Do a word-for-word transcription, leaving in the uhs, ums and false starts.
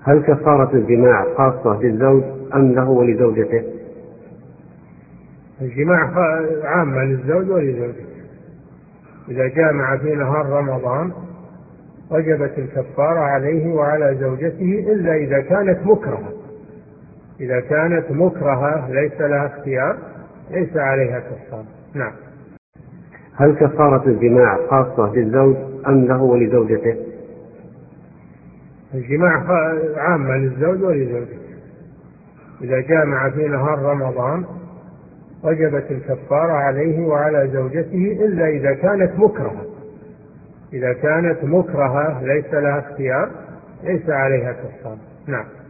هل كفارة الجماع خاصة بالزوج أم له ولزوجته؟ الجماع عامة للزوج ولزوجته. إذا جامع في نهار رمضان وجبت الكفارة عليه وعلى زوجته إلا إذا كانت مكرهة. إذا كانت مكرهة ليس لها اختيار ليس عليها كفارة. نعم. هل كفارة الجماع خاصة بالزوج أم له ولزوجته؟ الجماع عامة للزوج ولزوجته. إذا جامع في نهار رمضان وجبت الكفارة عليه وعلى زوجته إلا إذا كانت مكرهة. إذا كانت مكرهة ليس لها اختيار ليس عليها كفارة. نعم.